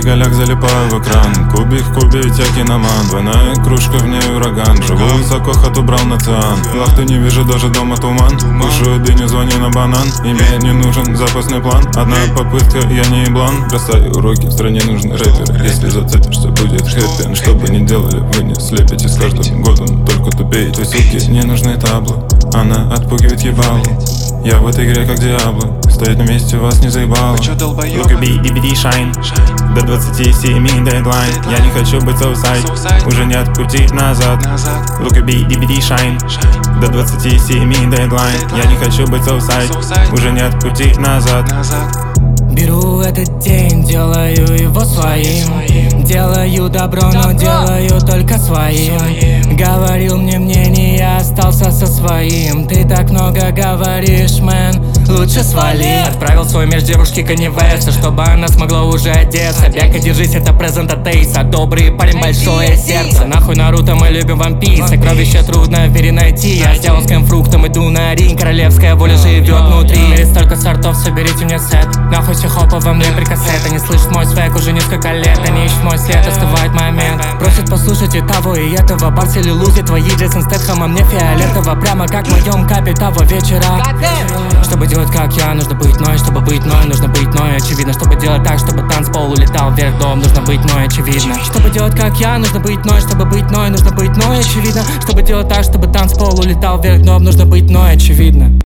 голяк, залипаю в экран. Кубик в кубе, ведь я киноман. Двойная кружка, в ней ураган. Живу высоко, хату брал на циан. Вахты не вижу, даже дома туман. Кушаю дыню, звони на банан. И мне не нужен запасный план. Одна попытка, я не еблан. Бросаю уроки, в стране нужны рэперы. Если зацепишься, будет хэппи. Что бы ни делали, вы не слепите. С каждым годом только тупеете. Суки, не нужны таблы. Она отпугивает ебалу. Я в этой игре как Диабло. Стоит на месте, вас не заебало. Look at me, DVD shine. До 27 дедлайн. Я не хочу быть соусайд. Уже нет пути назад. Look at me, DVD shine. До 27 дедлайн. Я не хочу быть соусайд. Уже нет пути назад. Беру этот день, делаю его своим. Делаю добро, но делаю только своим. Говорил мне мнение, остался со своим. Ты так много говоришь, мэн, лучше свали. Отправил свой меж девушки Kanye West, чтобы она смогла уже одеться. Бяка, держись, это презент от Эйса. Добрый парень, большое сердце. Нахуй Наруто, мы любим One Piece. Сокровища трудно в мире найти. Я сделан с фруктом, иду на ринг. Королевская воля живет внутри. В мире столько сортов, соберите мне сет. Нахуй все хопа во мне прикасает. Они слышат мой свек уже несколько лет. Они ищут мой след, остывает момент. Просят послушать и того, и этого. Барс или лузи, твои Джейсон Стэтхэм, а мне фиолетово. Прямо как в моем капе того вечера. Чтобы делать как я, нужно быть ной. Чтобы быть ной, нужно быть ной. Очевидно, чтобы делать так, чтобы танцпол улетал вверх дом, нужно быть ной, очевидно. Чтобы делать как я, нужно быть ной. Чтобы быть ной, нужно быть ной, очевидно. Чтобы делать так, чтобы танцпол улетал вверх дом, нужно быть ной, очевидно.